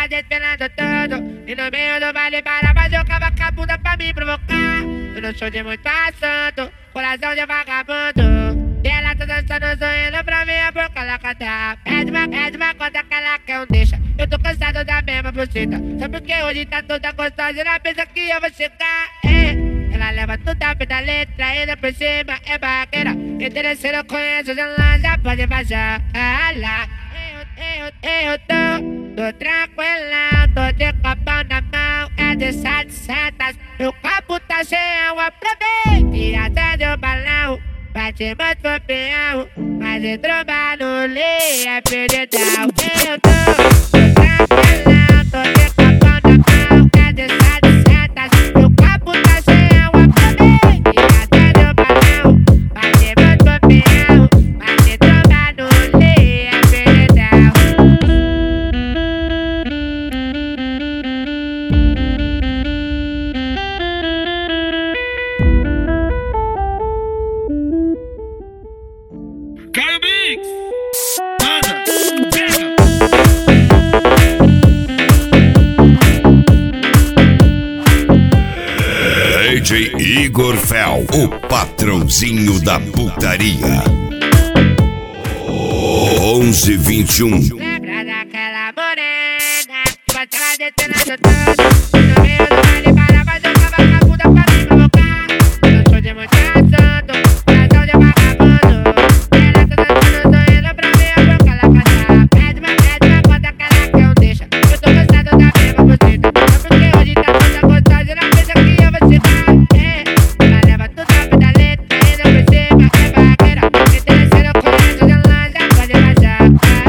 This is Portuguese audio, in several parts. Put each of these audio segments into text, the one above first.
desfilando tudo. E no meio do baile parava, jogava com a bunda pra me provocar. Eu não sou de muito assunto, coração de vagabundo. E ela tá dançando, sorrindo pra minha boca, ela canta. Pede uma conta que ela quer deixa. Eu tô cansado da mesma buceta. Só porque hoje tá toda gostosa e ela pensa que eu vou chegar. Ela leva tudo a pé da letra, ainda por cima é barraqueira. Interesseiro eu conheço, ela já pode baixar. Eu tô tranquila, tô de copão na mão, é de 700. Meu copo tá cheio, aproveite, acende o balão. Bate muito pro peão, mas entrou barulho, é perdidão. Eu tô tranquila, tô de copão na mão, é de 700. Meu copo tá cheio, aproveite, acende o balão. Bate muito pro peão, mas entrou barulho, é perdidão. Caio Mix, manda, pega. DJ Igor Fel, o patrãozinho da putaria. 11:21. Lembra daquela morena que passava descendo tudo. No meio do baile parava, jogava com a bunda pra me provocar. Eu não sou de muito assunto, coração de vagabundo. Ela tá dançando, sorrindo pra minha boca, ela canta. Pede uma conta que ela quer deixa. Eu tô cansado da mesma buceta. Só porque hoje tá toda gostosa e ela pensa que eu vou chegar. Ela leva tudo a pé da letra, ainda por cima é barraqueira. Interesseiro eu conheço, ela já pode baixar.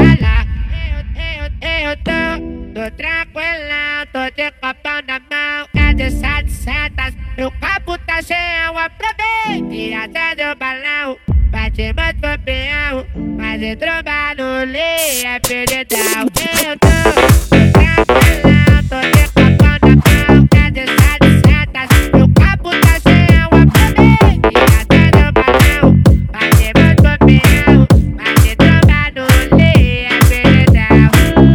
Eu tô tranquila, tô de copão na mão, é de 700. Meu copo tá cheio, aproveite, acende o balão. Bate muito pro peão, mas entrou barulho, é perdidão. Eu tô tranquila, tô de copão na mão, é de 700. Meu copo tá cheio, aproveite, acende o balão. Bate muito pro peão, mas entrou barulho, é perdidão.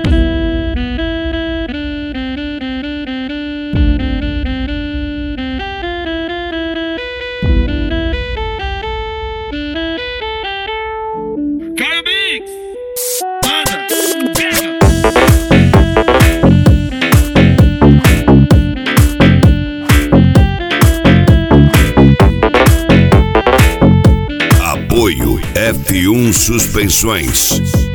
Caio Mix, manda, pega. Apoio F1 Suspensões.